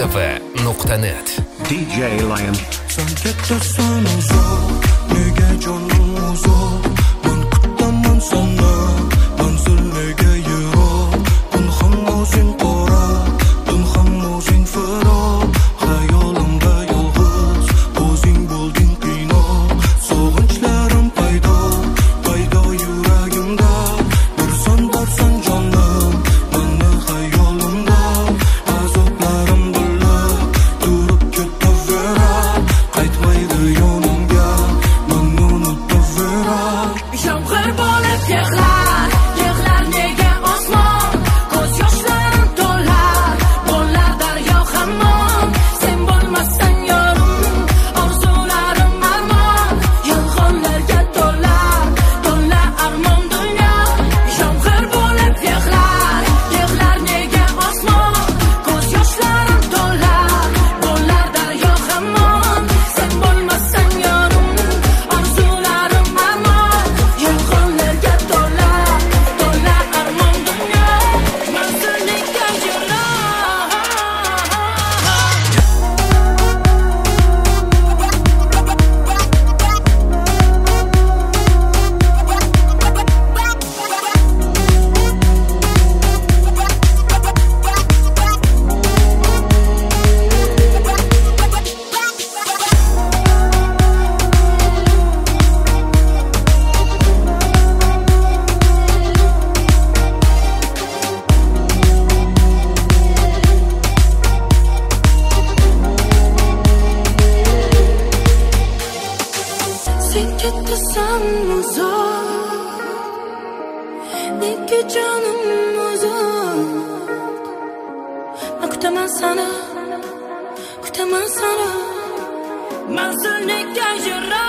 rtv.net. DJ Lion. Sen kattasan uzoq, nega jonim uzoq? Men kutaman seni, manzil nega yiroq? Kun ham o'zing qora, tun ham o'zing firoq. Xayolimda yolg'iz, o'zing bo'lding qiynoq. Sog'inchlarim paydo yuragimda. Borsan jonim, meni xayolimda. Azoblarim bo'lib, turib ketaveradi. Qaytmaydi yonimga, meni unutaveradi. Yomg'ir bo'lib yig'lar nega osmon? Ko'z yoshlarim to'lar, bo'lar daryo hammom. Sen bo'lmasang yorim, orzularim armon. Yolg'onlarga to'la armon dunyo. Yomg'ir bo'lib yig'lar nega osmon? Ko'z yoshlarim to'lar, bo'lar daryo hammom. Sen bo'lmasang yorim, orzularim armon. Yolg'onlarga to'la armon dunyo. Manzilga sen ketasan uzoq, nega jonim uzoq? Men kutaman seni, manzil nega yiroq?